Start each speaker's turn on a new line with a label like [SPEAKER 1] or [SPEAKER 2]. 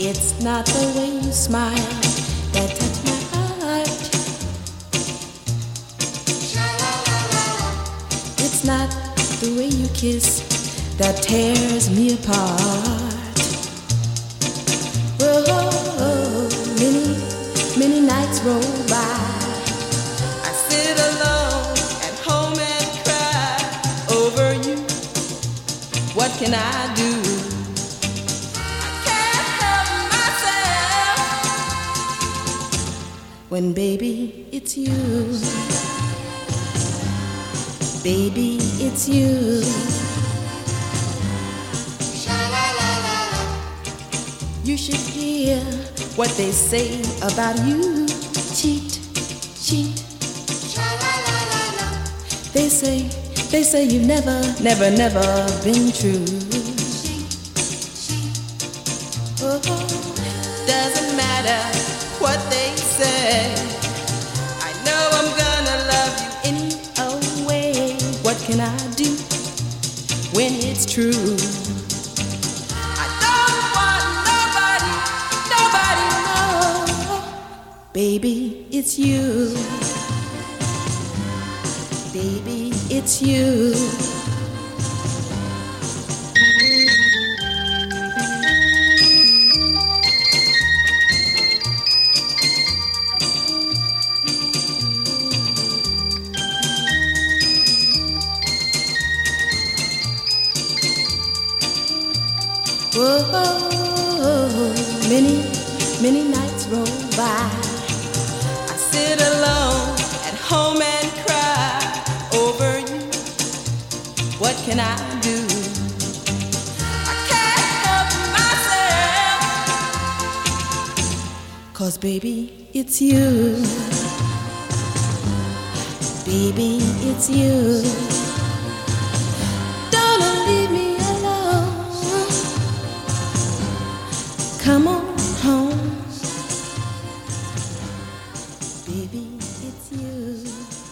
[SPEAKER 1] It's not the way you smile that touch my heart. It's not the way you kiss that tears me apart. Oh, many nights roll by. I sit alone at home and cry over you. What can I do? When baby, it's you. Baby, it's you. You should hear what they say about you. Cheat, cheat. They say you've never been true. Oh, doesn't matter what they say. I know I'm gonna love you any old way. What can I do when it's true? I don't want nobody, no. Baby, it's you. Baby, it's you. Whoa, many nights roll by. I sit alone at home and cry over you. What can I do? I can't help myself. 'Cause baby, it's you. Baby, it's you. Don't leave me. Come on home, baby, it's you.